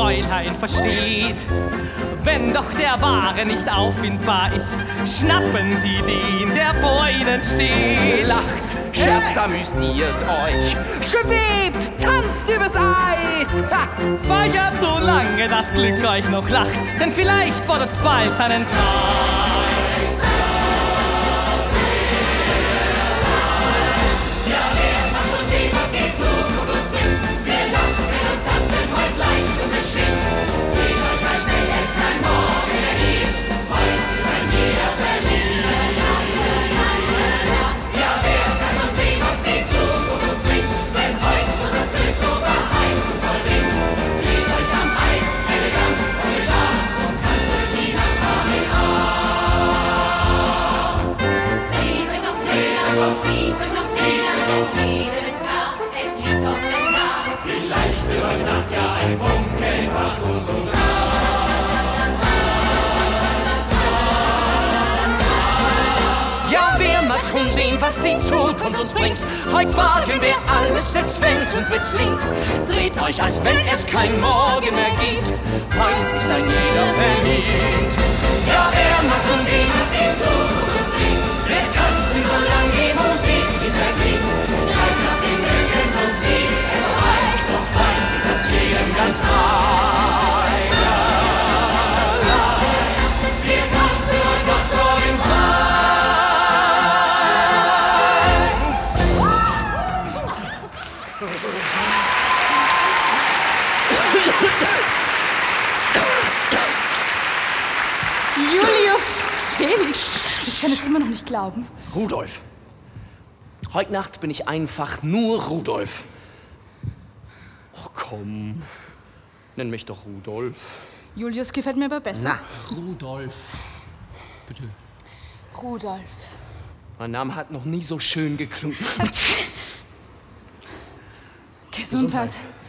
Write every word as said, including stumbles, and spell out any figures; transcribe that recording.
Fräulein versteht. Wenn doch der Wahre nicht auffindbar ist, schnappen Sie den, der vor Ihnen steht. Lacht, scherzt, amüsiert euch, schwebt, tanzt übers Eis. Ha! Feiert so lange das Glück euch noch lacht, denn vielleicht fordert's bald seinen Preis. Ja, wer mag schon sehen, was die Zukunft uns bringt? Heut wagen wir alles, selbst wenn's uns misslingt. Dreht euch, als wenn es kein Morgen mehr gibt. Heut ist ein jeder verliebt. Ja, wer mag schon sehen, was die Zukunft uns bringt? Wir tanzen, solange die Musik nicht erklingt. Gleich nach den Rücken so zieht es vorbei. Doch heut ist das jedem ganz frei. Wir tanzen und Gott soll ihm frei. Julius Finch. Ich kann es immer noch nicht glauben. Rudolf. Heute Nacht bin ich einfach nur Rudolf. Ach komm, nenn mich doch Rudolf. Julius gefällt mir aber besser. Na, Rudolf. Bitte. Rudolf. mein Name hat noch nie so schön geklungen. Gesundheit.